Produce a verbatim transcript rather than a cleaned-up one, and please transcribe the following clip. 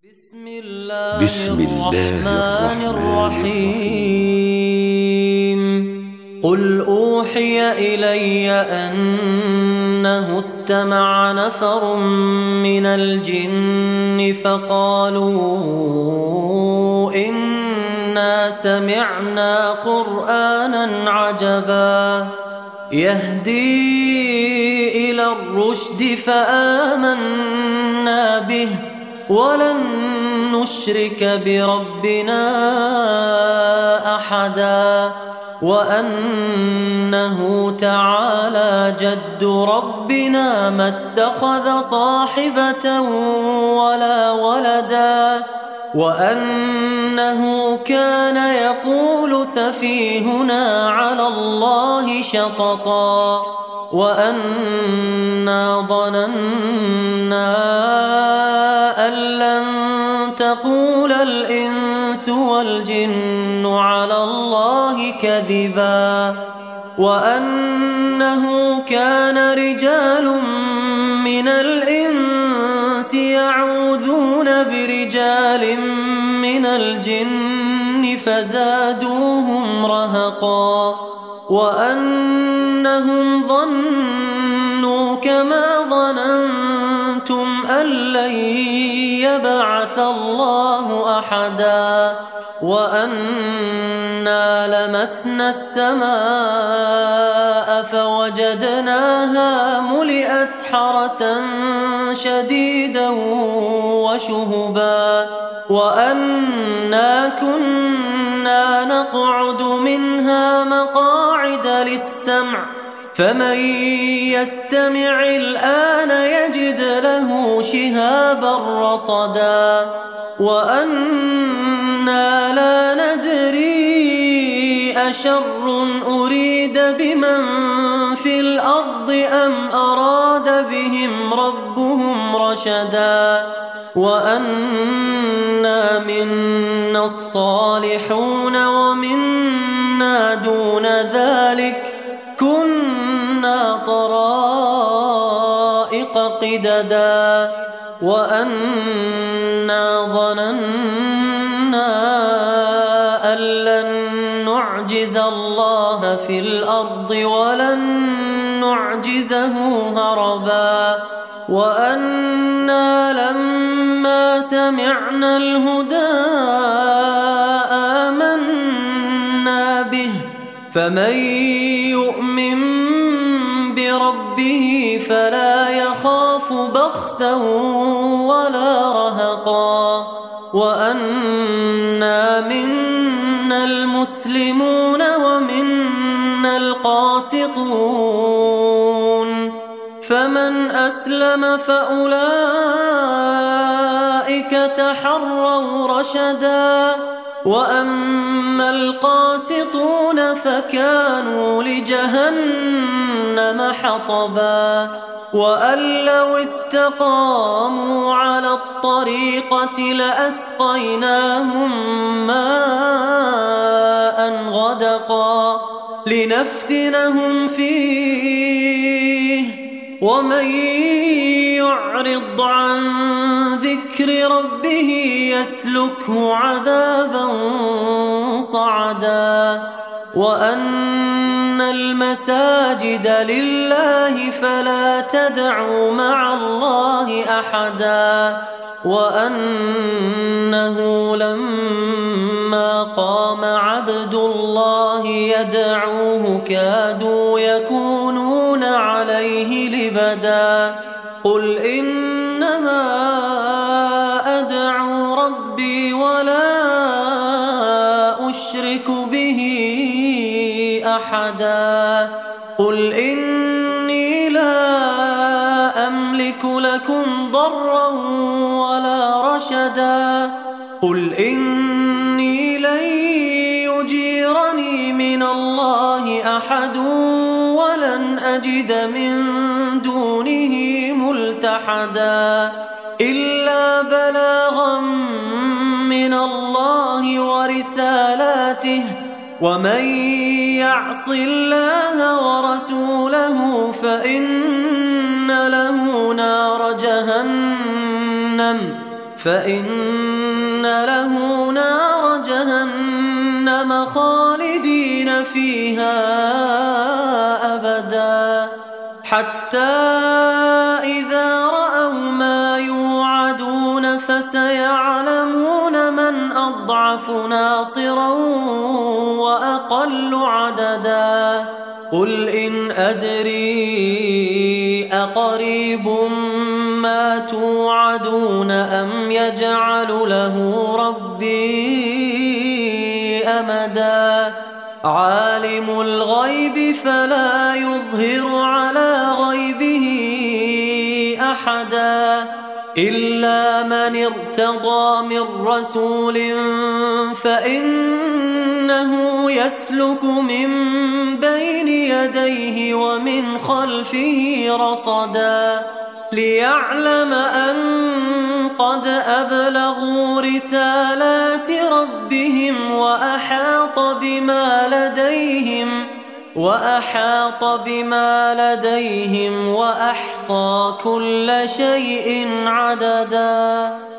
بسم الله, بسم الله الرحمن الرحيم قل أوحي إلي أنه استمع نفر من الجن فقالوا إنا سمعنا قرآنا عجبا يهدي إلى الرشد فآمنا به ولن نشرك بربنا أحدا وأنه تعالى جد ربنا ما اتخذ صاحبة ولا ولدا وأنه كان يقول سفيهنا على الله شططا وأنا ظننا أن لن تقول الإنس والجن على الله كذبا وأنه كان رجال من الإنس يعوذون برجال من الجن فزادوهم رهقا وأنهم ظنوا كما ظننتم أن لن يبعث الله أحدا وأنا لمسنا السماء فوجدناها ملئت حرسا شديدا وشهبا وأنا كنا نقعد منها مقاعد للسمع فمن يستمع الآن يجد له شهابا رصدا وأنا لا ندري أشر أريد بمن في الأرض أم أراد بهم ربهم رشدا وأنا منا الصالحون ومنا دون ذلك كنا طرائق قددا وأنا ظننا أن لن نعجز الله في الأرض ولن نعجزه هربا وأنا لما سمعنا الهدى آمنا به فمن يؤمن بربه فلا يخاف بخسا ولا رهقا وأنا منا المسلمون ومنا القاسطون فمن أسلم فأولئك تحروا رشدا وأما القاسطون فكانوا لجهنم حطبا وأن لو استقاموا على الطريقة لأسقيناهم ماء غدقا لنفتنهم فيه ومن يعرض عن ذكر ربه يسلكه عذابا صعدا وأن المساجد لله فلا تدعوا مع الله أحدا وأنه لما قام عبد الله يدعوه كادوا يكونون عليه لبدا قل إنما أدعو ربي ولا أشرك به أحدا قل إني لا أملك لكم ضرا ولا رشدا قل إني لن يجيرني من الله أحد ولن أجد من دونه ملتحدا إلا بلاغا من الله ورسالاته ومن يعص الله ورسوله فإن له نار جهنم فإن له نار جهنم خالدين فيها أبدا حتى إذا رأوا ما يوعدون فسيعلمون من أضعف ناصرا وأقل عددا قل إن أدري أقريب ما توعدون أم يجعل له ربي أمدا عالم الغيب فلا يظهر على غيبه أحدا إلا من ارتضى من رسول فإنه يسلك من بين يديه ومن خلفه رصدا ليعلم أن قد أبلغوا رسالات ربهم وأحاط بما لديهم وأحاط بما لديهم وأحصى كل شيء عددا.